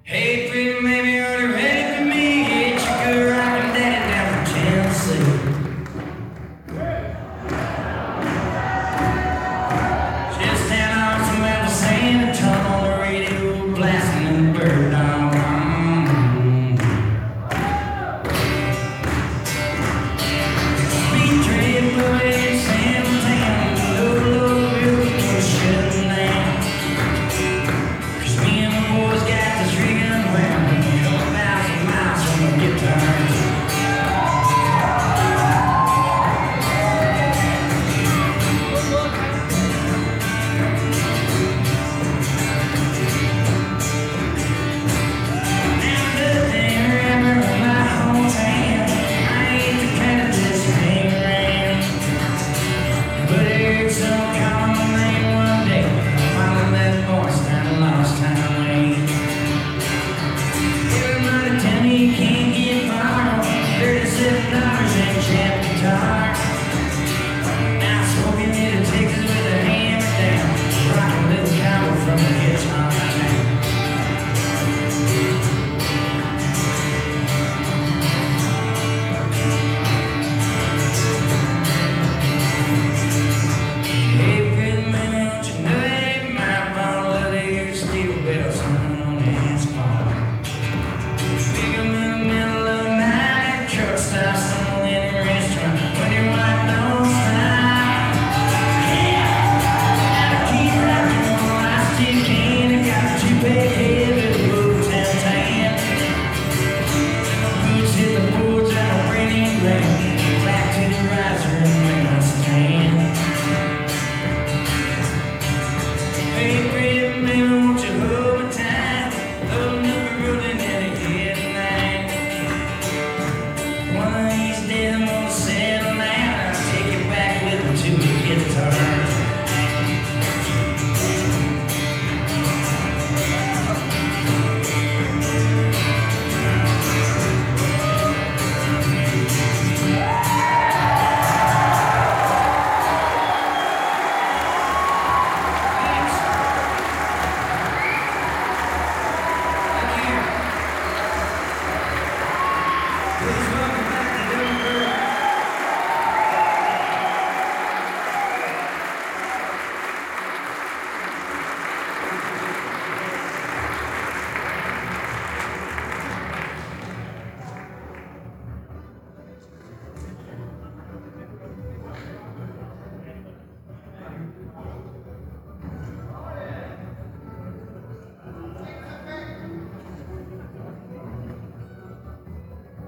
Hey, pretty baby, are you ready for me? Get your good rockin' daddy down from Tennessee. Just down on some level sand and turn on the radio, blasting the bird dog. Speed trade, blue San Town, low, beautiful, shutting down. 'Cause me and the boys got this rig unwound, a couple thousand miles from the guitar. Hey,